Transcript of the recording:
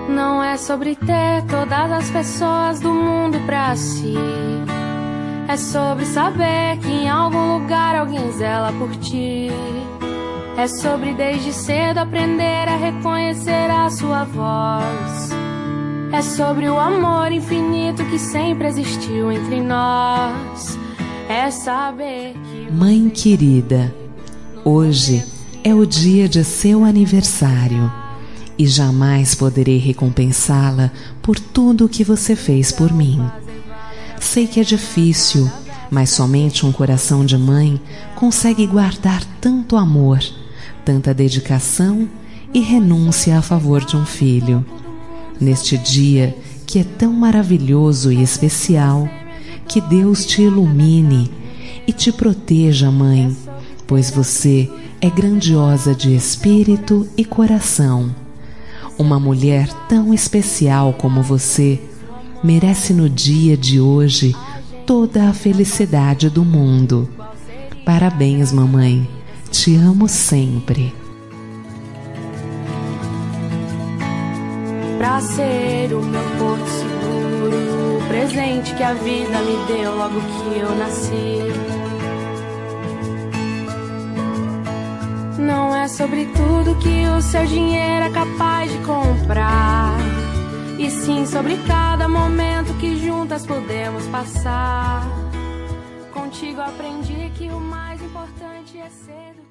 Não é sobre ter todas as pessoas do mundo pra si. É sobre saber que em algum lugar alguém zela por ti. É sobre desde cedo aprender a reconhecer a sua voz. É sobre o amor infinito que sempre existiu entre nós. É saber que... Mãe querida, hoje é o dia de seu aniversário e jamais poderei recompensá-la por tudo o que você fez por mim. Sei que é difícil, mas somente um coração de mãe consegue guardar tanto amor, tanta dedicação e renúncia a favor de um filho. Neste dia que é tão maravilhoso e especial, que Deus te ilumine e te proteja, mãe, pois você é grandiosa de espírito e coração. Uma mulher tão especial como você merece no dia de hoje toda a felicidade do mundo. Parabéns, mamãe. Te amo sempre. Pra ser o meu porto seguro, o presente que a vida me deu logo que eu nasci. Não é sobre tudo que o seu dinheiro é capaz de comprar, e sim sobre cada momento que juntas podemos passar. Contigo aprendi que o mais importante é ser